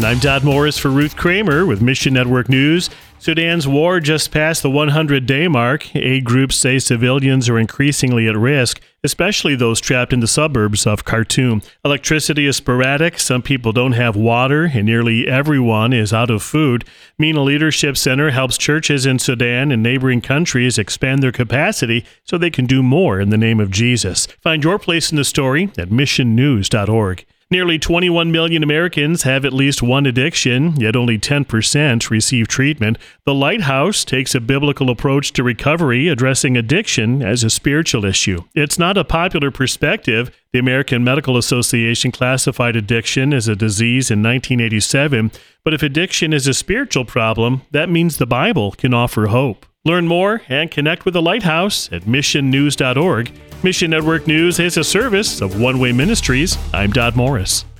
I'm Dodd Morris for Ruth Kramer with Mission Network News. Sudan's war just passed the 100-day mark. Aid groups say civilians are increasingly at risk, especially those trapped in the suburbs of Khartoum. Electricity is sporadic, some people don't have water, and nearly everyone is out of food. MENA Leadership Center helps churches in Sudan and neighboring countries expand their capacity so they can do more in the name of Jesus. Find your place in the story at missionnews.org. Nearly 21 million Americans have at least one addiction, yet only 10% receive treatment. The Lighthouse takes a biblical approach to recovery, addressing addiction as a spiritual issue. It's not a popular perspective. The American Medical Association classified addiction as a disease in 1987, but if addiction is a spiritual problem, that means the Bible can offer hope. Learn more and connect with the Lighthouse at missionnews.org. Mission Network News is a service of One Way Ministries. I'm Dodd Morris.